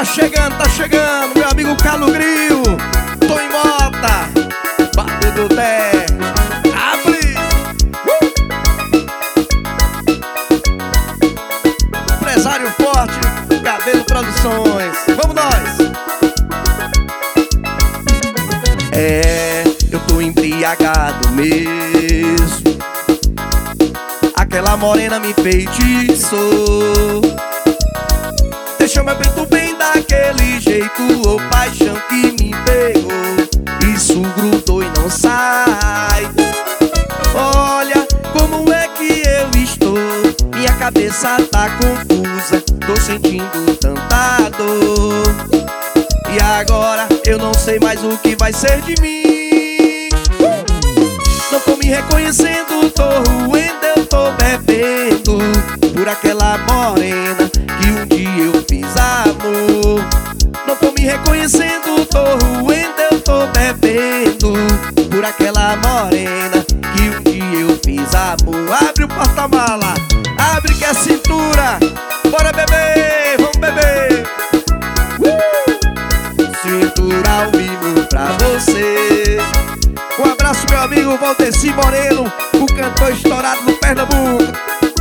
Tá chegando, meu amigo Carlos Gril, Toninho Mota, Bater do Té, abre! Empresário forte, Cabelo Produções, vamos nós! Eu tô embriagado mesmo. Aquela morena me feitiçou, deixou meu peito bem daquele jeito. Ô paixão que me pegou, isso grudou e não sai. Olha como é que eu estou, minha cabeça tá confusa, tô sentindo tanta dor. E agora eu não sei mais o que vai ser de mim. Não tô me reconhecendo, tô ruendo, eu tô bebendo por aquela morena que um dia eu fiz amor. Não tô me reconhecendo, tô ruendo, eu tô bebendo por aquela morena que um dia eu fiz amor. Abre o porta-mala, abre que é cintura, bora beber, vamos beber. Cintura ao vivo pra você. Um abraço, meu amigo Valdeci Moreno, o cantor estourado do Pernambuco.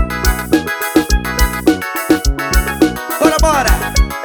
Bora, bora!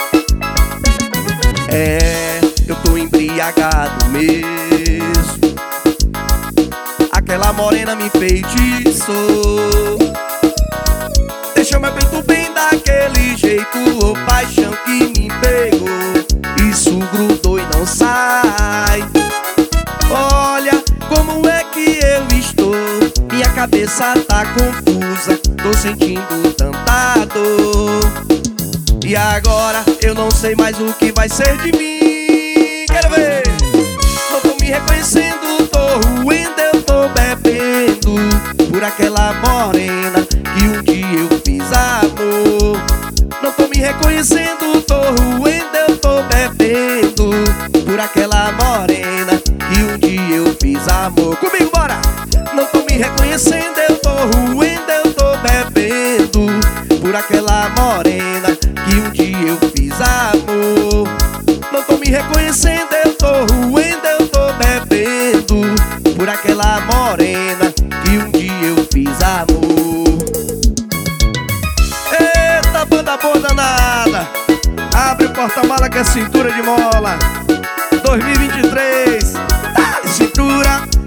Eu tô embriagado mesmo. Aquela morena me feitiçou, deixou meu peito bem daquele jeito. Ô paixão que me pegou, isso grudou e não sai. Olha como é que eu estou, minha cabeça tá confusa, tô sentindo tanta dor. E agora eu não sei mais o que vai ser de mim. Quero ver! Não tô me reconhecendo, tô ruendo, eu tô bebendo por aquela morena que um dia eu fiz amor. Não tô me reconhecendo, tô ruendo, eu tô bebendo por aquela morena que um dia eu fiz amor. Comigo, bora! Não tô me reconhecendo, eu tô ruendo, eu tô bebendo por aquela morena que um dia eu fiz amor. Não tô me reconhecendo, eu tô ruendo, eu tô bebendo por aquela morena que um dia eu fiz amor. Eita, banda boa danada, abre o porta-mala que é cintura de mola. 2023, dá-lhe cintura.